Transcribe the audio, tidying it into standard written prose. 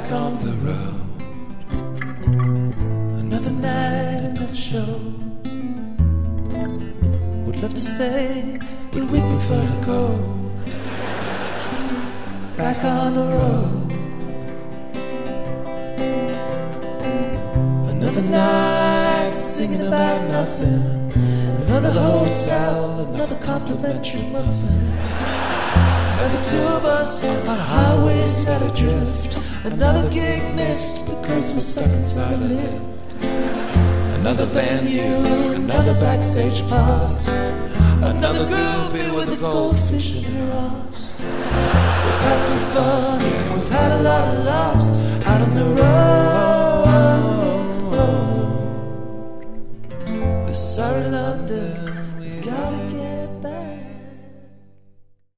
back on the road. Another night, another show. Would love to stay, but we'd prefer to go. Back on the road. Another night singing about nothing. Another hotel, another complimentary muffin. Another tour bus on a highway set adrift. Another gig missed because we're stuck inside a lift. Another venue, another backstage pass. Another groupie with a goldfish in her arms. We've had some fun, we've had a lot of laughs out on the road.